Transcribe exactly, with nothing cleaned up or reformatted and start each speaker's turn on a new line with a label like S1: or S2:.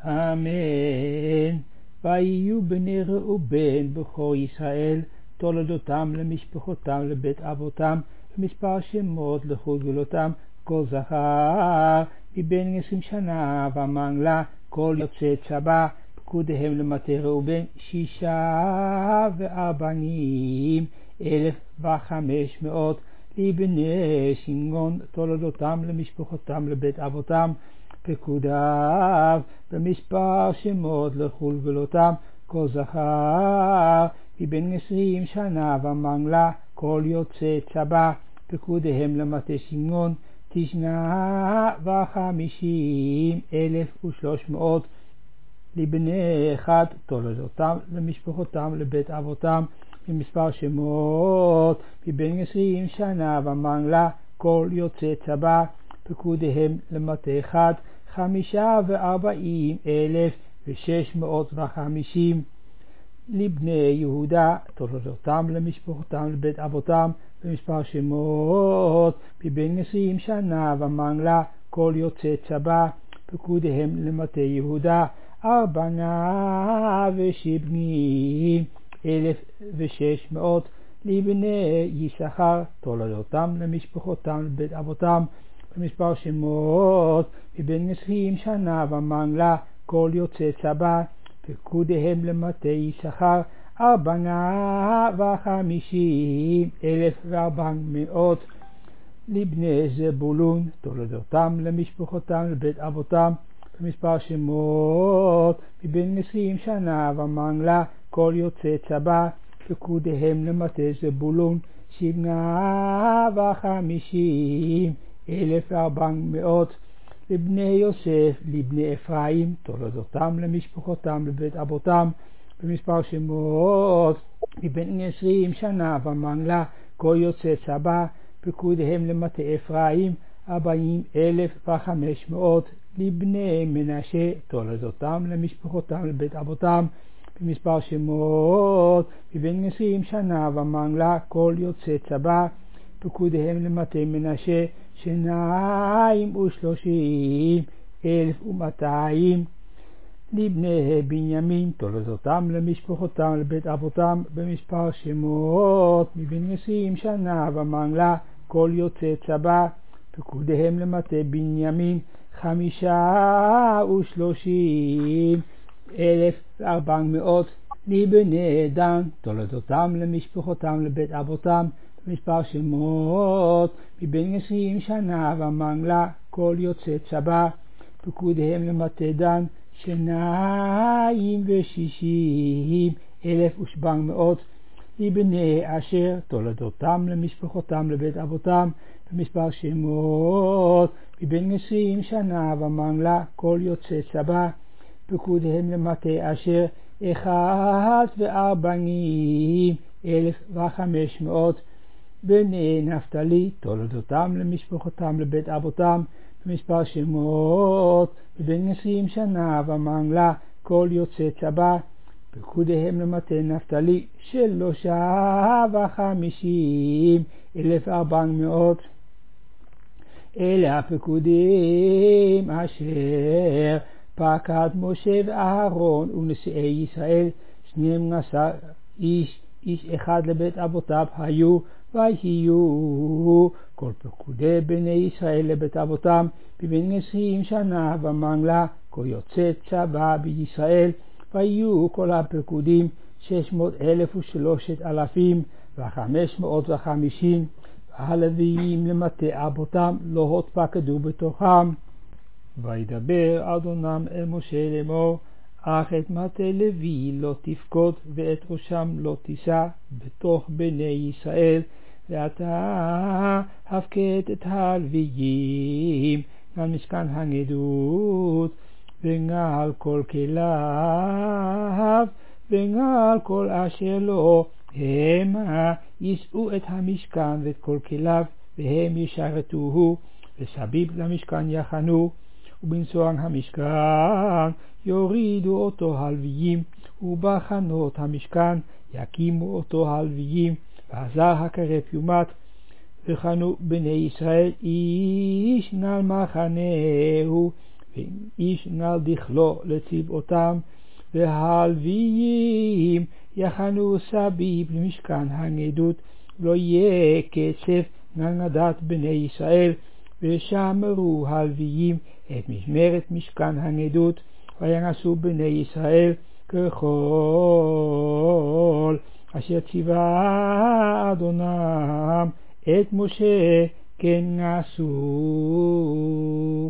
S1: אמן. ויהיו בני ראובן בכור ישראל תולדותם למשפחותם לבית אבותם ומספר שמות לכל גבולותם כל זכר מבין עשרים שנה ומעלה כל יוצא צבא פקודיהם למטה ראובן שישה וארבעים אלף וחמש מאות לבני שמעון תולדותם למשפחותם לבית אבותם פקודיו במספר שמות לכל גבולותם כל זכר מבין עשרים שנה ומעלה כל יוצא צבא פקודיהם למטה שמעון תשעה וחמישים אלף ושלוש מאות לבני אחד תולדותם למשפחותם לבית אבותם במספר שמות מבין עשרים שנה ומעלה כל יוצא צבא פקודיהם למטה אחד חמישה וארבעים אלף ושש מאות וחמישים לבני יהודה תולדותם למשפחותם לבית אבותם במספר שמות מבין עשרים שנה ומעלה כל יוצא צבא פקודיהם למטה יהודה ארבעה ושבעים אלף ושש מאות לבני יששכר תולדותם למשפחותם לבית אבותם במספר שמות מבין עשרים שנה ומעלה כל יוצא צבא פקודיהם למטה יששכר ארבעה וחמישים אלף וארבע מאות לבני זבולון תולדותם למשפחותם לבית אבותם במספר שמות מבין עשרים שנה ומעלה כל יוצא צבא פקודיהם למטה זבולון שבעה וחמישים אלף וארבע מאות לבני יוסף לבני אפרים תולדותם למשפחותם לבית אבותם במספר שמות מבין עשרים שנה ומעלה כל יוצא צבא פקודיהם למטה אפרים ארבעים אלף וחמש מאות לבני מנשה תולדותם למשפחותם לבית אבותם במספר שמות מבין עשרים שנה ומעלה כל יוצא צבא פקודיהם למטה מנשה שניים ושלושים אלף ומאתיים לבני בנימין תולדותם למשפחותם לבית אבותם במספר שמות מבין עשרים שנה ומעלה כל יוצא צבא פקודיהם למטה בנימין חמישה ושלושים אלף וארבע מאות לבני דן תולדותם למשפחותם לבית אבותם במספר שמות מבין עשרים שנה ומעלה כל יוצא צבא פקודיהם למטה דן שניים ושישים אלף ושבע מאות לבני אשר תולדותם למשפחותם לבית אבותם במספר שמות מבין עשרים שנה ומעלה כל יוצא צבא פקודיהם למטה אשר אחד וארבעים אלף וחמש מאות בני נפתלי תולדותם למשפחותם לבית אבותם במספר שמות מבין עשרים שנה ומעלה כל יוצא צבא פקודיהם למטה נפתלי שלושה וחמישים אלף ארבע מאות אלה הפקודים אשר פקד משה ואהרון ונשיאי ישראל שנים עשר איש איש אחד לבית אבותיו היו ויהיו כל פקודי בני ישראל לבית אבותם בבין עשרים שנה ומעלה כל יוצא צבא בישראל ויהיו כל הפקודים שש מאות אלף ושלושת אלפים וחמש מאות וחמישים והלוויים למטה אבותם לא התפקדו בתוכם. וידבר אדונם אל משה לאמור אך את מטה לוי לא תפקוד ואת ראשם לא תישא בתוך בני ישראל ואתה הפקד את הלוויים על משכן הנדות ונעל כל כליו ונעל כל אשר לו המה יישאו את המשכן ואת כל כליו והם ישרתוהו וסביב למשכן יחנו ובנסוען המשכן יורידו אותו הלוויים ובחנות המשכן יקימו אותו הלוויים ועזר הקרב יומת וחנו בני ישראל איש נעל מחנהו ואיש נל דכלו לצבאותם, והלוויים יחנו סביב למשכן העדות, לא יהיה קצף נגדת בני ישראל, ושמרו הלוויים את משמרת משכן העדות, וינעשו בני ישראל ככל אשר ציווה אדונם את משה כן נעשו.